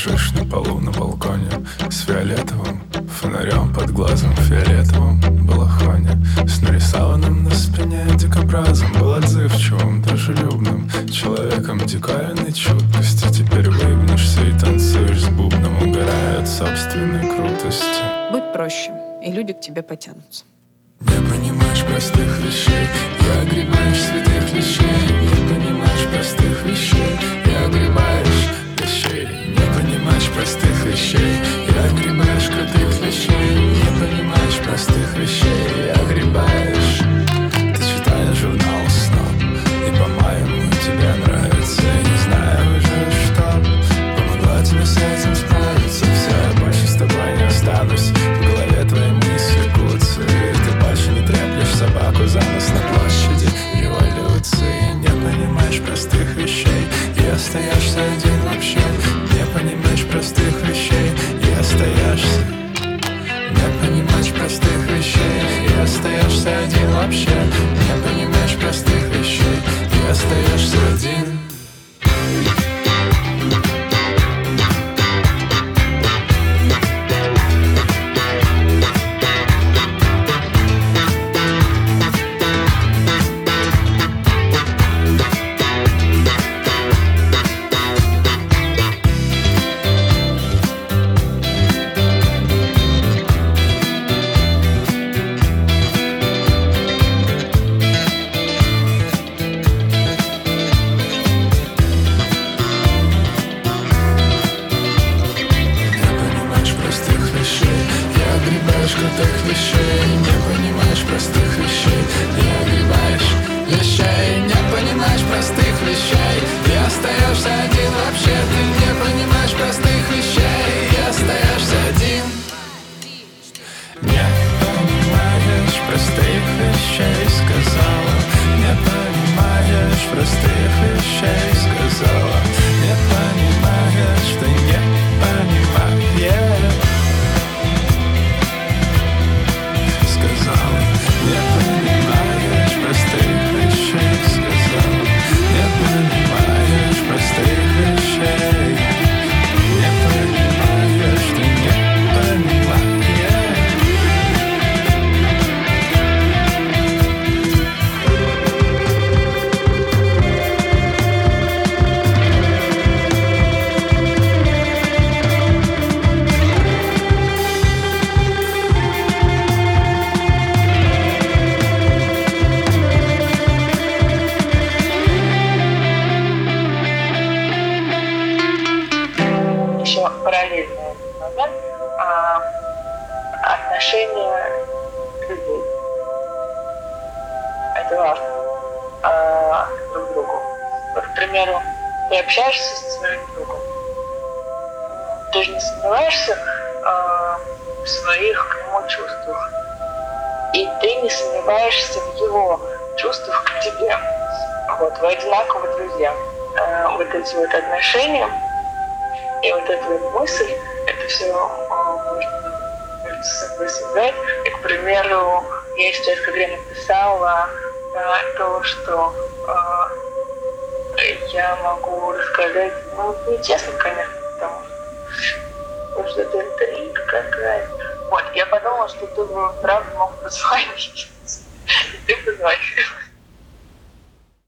лежишь на полу на балконе с фиолетовым фонарем под глазом, в фиолетовом балахоне, с нарисованным на спине дикобразом. Был отзывчивым, дружелюбным человеком дикарной чуткости. Теперь выгнешься и танцуешь с бубном, угорая от собственной крутости. Будь проще, и люди к тебе потянутся. Не понимаешь простых вещей, и огребаешь святых вещей. Не понимаешь простых вещей, и огребаешь вещей. Не понимаешь простых вещей, и огребаешь крутых вещей. Не понимаешь простых вещей, и огребаешь. Ты читаешь журнал «Сноб», и, по-моему, тебе нравится. Я не знаю уже, что помогла тебе с этим справиться. Все, я больше с тобой не останусь. В голове твои мысли куцы. Ты больше не треплешь собаку за нос на площади революции. Не понимаешь простых вещей и остаешься один вообще. Не понимаешь простых вещей и остаешься. Не понимаешь простых вещей и остаешься один вообще. Не понимаешь простых вещей и остаешься один. Крутых вещей, не понимаешь простых вещей, и огребаешь вещей. Не понимаешь простых вещей, и остаешься один вообще. Ты не понимаешь простых вещей, и остаешься один. Не понимаешь простых вещей, сказала. Не понимаешь простых вещей, сказала. Не понимаешь, ты не понимаешь. Не понимаешь простых вещей, сказала. Не понимаешь простых вещей. Не понимаешь, ты не понимаешь. Параллельный момент отношения людей. Это важно друг к другу. Вот, к примеру, ты общаешься со своим другом. Ты же не сомневаешься в своих к нему чувствах. И ты не сомневаешься в его чувствах к тебе. Вот, вы одинаково друзья. Вот эти вот отношения и вот эта вот мысль, это все можно между собой связать. И, к примеру, я сейчас, когда я написала то, что я могу рассказать, ну, нечестно, конечно, потому что это интрига какая-то. Вот, я подумала, что ты бы, правда, мог позвонить. Ты позвонил.